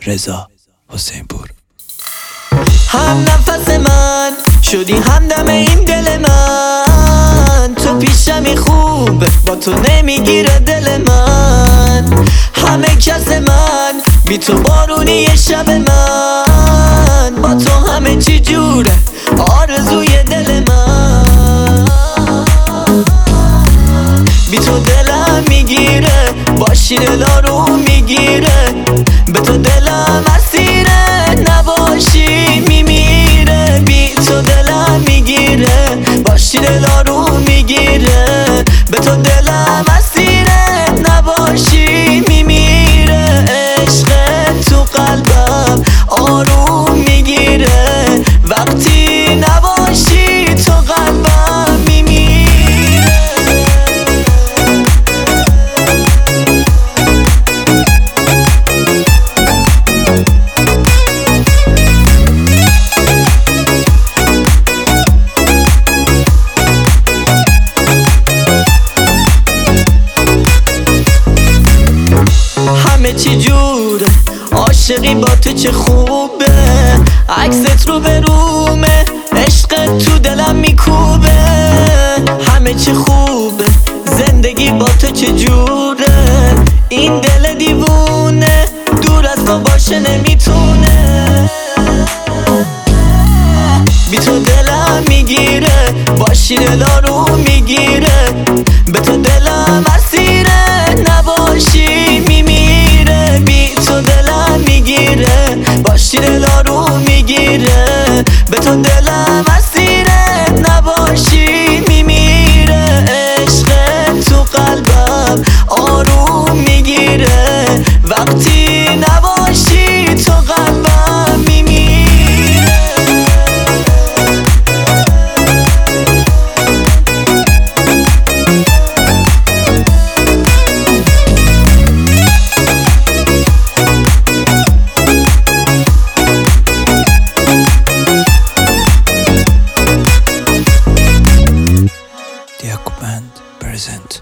رضا حسینپور. هم نفس من شدی همدم این دل من، تو پیشمی خوب با تو نمیگیره دل من. همه کس من بی تو بارونی شب من، با تو همه چی جوره آرزوی دل من. بی تو دلم میگیره با شیر دارو میگیره، به تو دلم اسیره نباشی میمیره. بی تو دلم میگیره با شیر دارو میگیره، به تو دلم اسیره نباشی میمیره. عشق تو قلبم آروم میگیره، وقتی نباشی تو قلبم میمیره. همه چی جوره عاشقی با تو چه خوبه، عکست رو به رومه عشق تو دلم میکوبه. همه چی خوبه زندگی با تو چه جوره، این دل دیوونه دور از تو باشه نمیتونه. بی تو دلم میگیره با شیر دارو میگیره، به تو دلم اسیره نباشی میمیره. بی تو دلم میگیره با شیر دارو میگیره، به تو دلم اسیره نباشی میمیره. عشق تو قلبم آروم میگیره، وقتی نباشی تو قلبم میمیره. Diakuband present.